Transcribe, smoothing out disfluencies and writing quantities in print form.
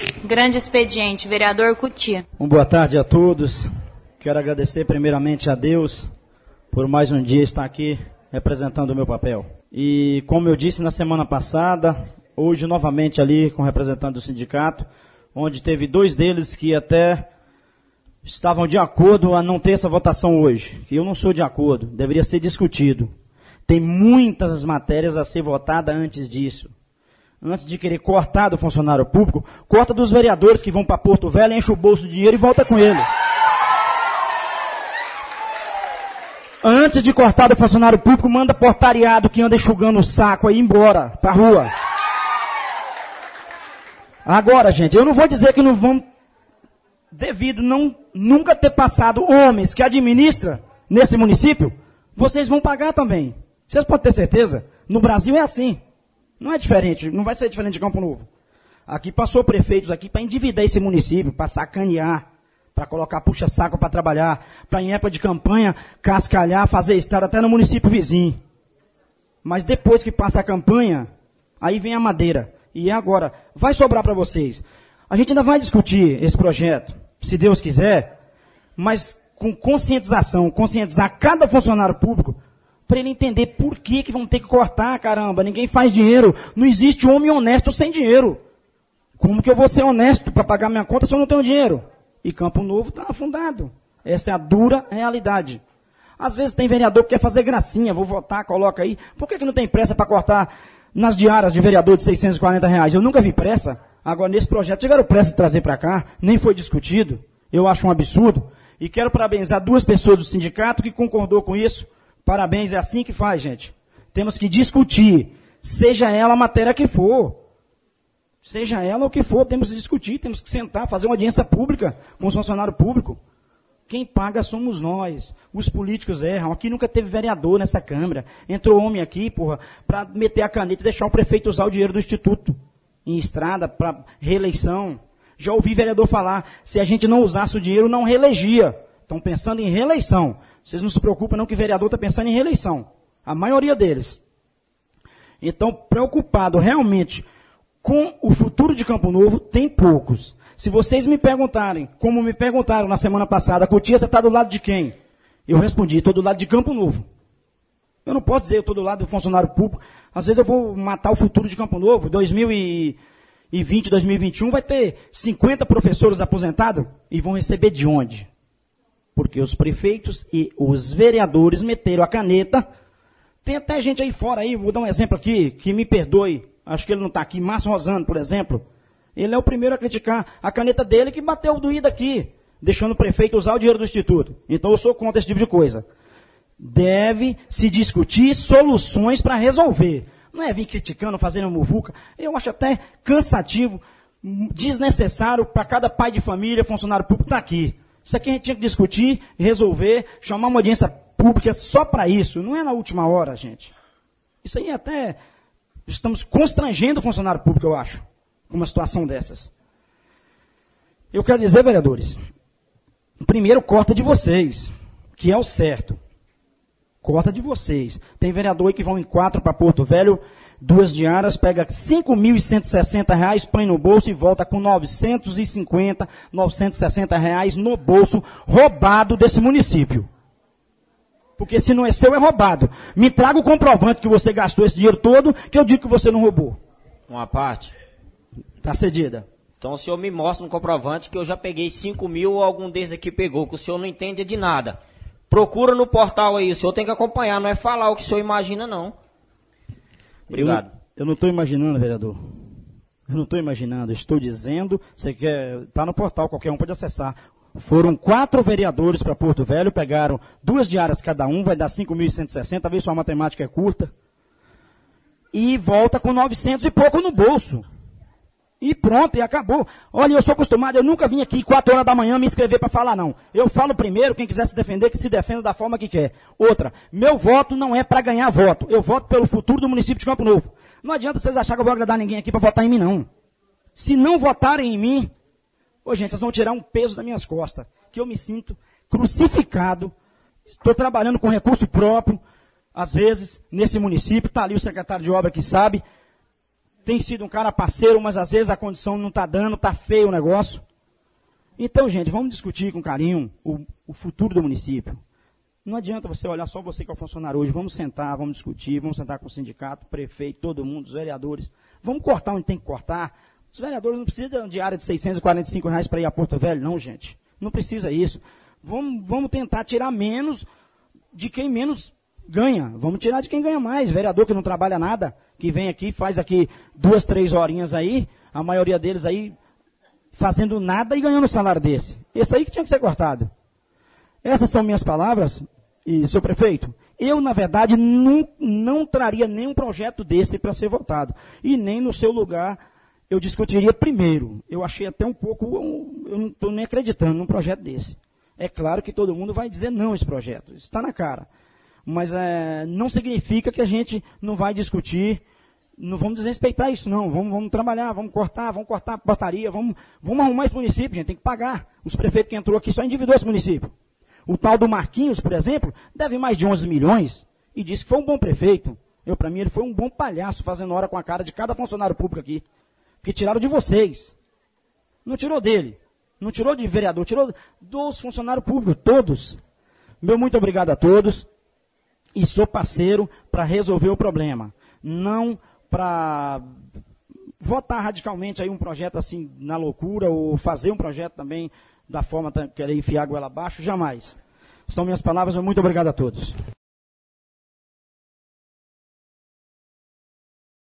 Grande expediente, vereador Cutia. Boa tarde a todos. Quero agradecer primeiramente a Deus por mais um dia estar aqui representando o meu papel. E como eu disse na semana passada, hoje novamente ali com o representante do sindicato, onde teve 2 deles que até estavam de acordo a não ter essa votação hoje. Que eu não sou de acordo, deveria ser discutido. Tem muitas matérias a ser votadas antes disso. Antes de querer cortar do funcionário público, corta dos vereadores que vão para Porto Velho, enche o bolso de dinheiro e volta com ele. Antes de cortar do funcionário público, manda portariado que anda enxugando o saco aí embora, pra rua. Agora, gente, eu não vou dizer que não vão, devido nunca ter passado homens que administram nesse município, vocês vão pagar também. Vocês podem ter certeza. No Brasil é assim. Não é diferente, não vai ser diferente de Campo Novo. Aqui passou prefeitos aqui para endividar esse município, para sacanear, para colocar puxa-saco para trabalhar, para em época de campanha cascalhar, fazer estrada até no município vizinho. Mas depois que passa a campanha, aí vem a madeira. E agora, vai sobrar para vocês. A gente ainda vai discutir esse projeto, se Deus quiser, mas com conscientização, conscientizar cada funcionário público, para ele entender por que vão ter que cortar, caramba, ninguém faz dinheiro, não existe homem honesto sem dinheiro. Como que eu vou ser honesto para pagar minha conta se eu não tenho dinheiro? E Campo Novo está afundado. Essa é a dura realidade. Às vezes tem vereador que quer fazer gracinha, vou votar, coloca aí. Por que não tem pressa para cortar nas diárias de vereador de R$640? Eu nunca vi pressa. Agora, nesse projeto, tiveram pressa de trazer para cá, nem foi discutido. Eu acho um absurdo. E quero parabenizar 2 pessoas do sindicato que concordou com isso. Parabéns, é assim que faz, gente. Temos que discutir, seja ela a matéria que for. Seja ela o que for, temos que discutir, temos que sentar, fazer uma audiência pública com os funcionários públicos. Quem paga somos nós. Os políticos erram. Aqui nunca teve vereador nessa Câmara. Entrou homem aqui, porra, para meter a caneta e deixar o prefeito usar o dinheiro do Instituto em estrada para reeleição. Já ouvi vereador falar, se a gente não usasse o dinheiro, não reelegia. Estão pensando em reeleição. Vocês não se preocupam não que vereador está pensando em reeleição. A maioria deles. Então, preocupado realmente com o futuro de Campo Novo, tem poucos. Se vocês me perguntarem, como me perguntaram na semana passada, Cutia, você está do lado de quem? Eu respondi, estou do lado de Campo Novo. Eu não posso dizer, eu estou do lado do funcionário público. Às vezes eu vou matar o futuro de Campo Novo. 2020, 2021 vai ter 50 professores aposentados e vão receber de onde? Porque os prefeitos e os vereadores meteram a caneta. Tem até gente aí fora aí, vou dar um exemplo aqui, que me perdoe, acho que ele não está aqui, Márcio Rosano, por exemplo. Ele é o primeiro a criticar a caneta dele que bateu o doído aqui, deixando o prefeito usar o dinheiro do Instituto. Então eu sou contra esse tipo de coisa. Deve se discutir soluções para resolver. Não é vir criticando, fazendo muvuca. Eu acho até cansativo, desnecessário para cada pai de família, funcionário público estar aqui. Isso aqui a gente tinha que discutir, resolver, chamar uma audiência pública só para isso. Não é na última hora, gente. Isso aí até estamos constrangendo o funcionário público, eu acho, com uma situação dessas. Eu quero dizer, vereadores, primeiro corta de vocês, que é o certo. Corta de vocês. Tem vereador aí que vão em 4 para Porto Velho, 2 diárias, pega R$5.160, põe no bolso e volta com R$950, R$960 no bolso, roubado desse município. Porque se não é seu, é roubado. Me traga o comprovante que você gastou esse dinheiro todo, que eu digo que você não roubou. Uma parte. Está cedida. Então o senhor me mostra um comprovante que eu já peguei 5 mil ou algum desses aqui pegou, que o senhor não entende de nada. Procura no portal aí, o senhor tem que acompanhar, não é falar o que o senhor imagina, não. Obrigado. Eu não estou imaginando, vereador. Eu não estou imaginando, estou dizendo, você quer, está no portal, qualquer um pode acessar. Foram 4 vereadores para Porto Velho, pegaram 2 diárias cada um, vai dar 5.160, vê se sua matemática é curta. E volta com 900 e pouco no bolso. E pronto, e acabou. Olha, eu sou acostumado, eu nunca vim aqui 4 horas da manhã me inscrever para falar, não. Eu falo primeiro, quem quiser se defender, que se defenda da forma que quer. Outra, meu voto não é para ganhar voto. Eu voto pelo futuro do município de Campo Novo. Não adianta vocês acharem que eu vou agradar ninguém aqui para votar em mim, não. Se não votarem em mim, ô gente, vocês vão tirar um peso das minhas costas, que eu me sinto crucificado. Estou trabalhando com recurso próprio, às vezes, nesse município, está ali o secretário de obra que sabe. tem sido um cara parceiro, mas às vezes a condição não está dando, está feio o negócio. Então, gente, vamos discutir com carinho o futuro do município. Não adianta você olhar só você que é o funcionário hoje. Vamos sentar, vamos discutir, vamos sentar com o sindicato, o prefeito, todo mundo, os vereadores. Vamos cortar onde tem que cortar. Os vereadores não precisam de área de R$645 para ir a Porto Velho, não, gente. Não precisa isso. Vamos tentar tirar menos de quem menos ganha. Vamos tirar de quem ganha mais. Vereador que não trabalha nada, que vem aqui, faz aqui 2, 3 horinhas aí, a maioria deles aí fazendo nada e ganhando um salário desse. Esse aí que tinha que ser cortado. Essas são minhas palavras, e senhor prefeito, eu, na verdade, não traria nenhum projeto desse para ser votado. E nem no seu lugar eu discutiria primeiro. Eu achei até um pouco, eu não estou nem acreditando num projeto desse. É claro que todo mundo vai dizer não a esse projeto, isso está na cara. Mas não significa que a gente não vai discutir, não vamos desrespeitar isso não, vamos trabalhar, vamos cortar a portaria, vamos arrumar esse município, gente, tem que pagar. Os prefeitos que entrou aqui só endividou esse município. O tal do Marquinhos, por exemplo, deve mais de 11 milhões e disse que foi um bom prefeito. Para mim, ele foi um bom palhaço fazendo hora com a cara de cada funcionário público aqui. Porque tiraram de vocês. Não tirou dele. Não tirou de vereador, tirou dos funcionários públicos, todos. Meu muito obrigado a todos. E sou parceiro para resolver o problema. Não para votar radicalmente aí um projeto assim na loucura ou fazer um projeto também da forma que querer enfiar a goela abaixo, jamais. São minhas palavras, muito obrigado a todos.